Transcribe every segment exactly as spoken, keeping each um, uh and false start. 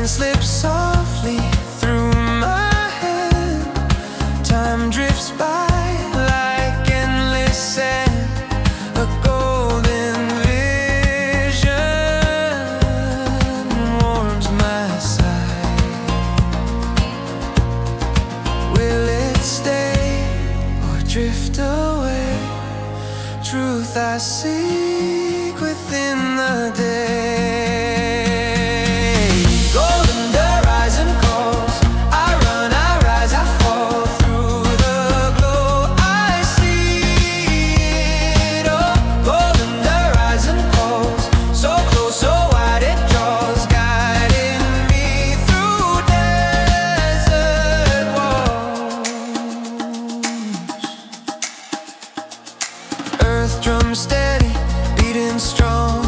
rain slips softly through my hand. Time drifts by like endless sand, a golden vision warms my side. Will it stay or drift away? Truth I seek within the day. Drum steady, beating strong.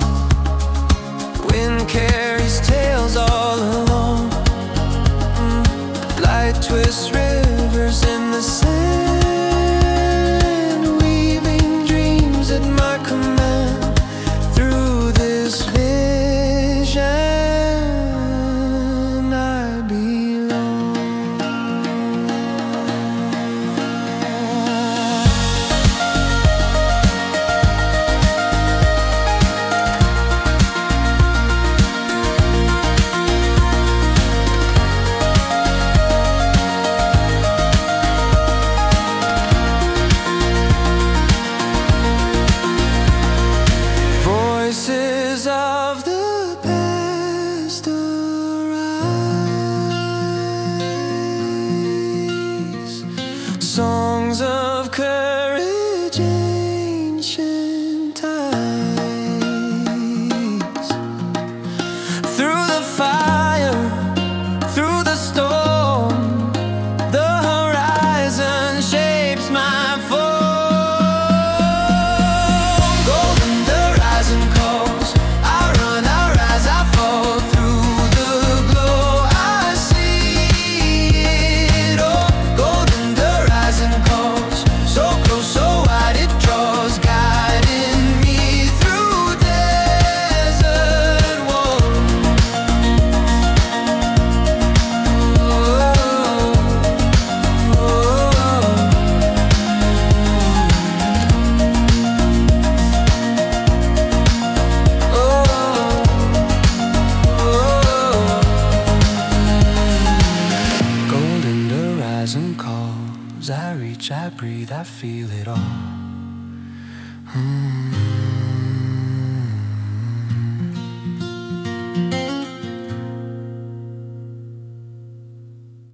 Wind carries tales all along. mm. Light twists rivers in the sand, weaving dreams at my command. Through this vision I belong. Voices of the past arise, songs of courage, ancient times. Through the fire, through the storm, the horizon shapes my form. Calls, I reach, I breathe, I feel it all. mm.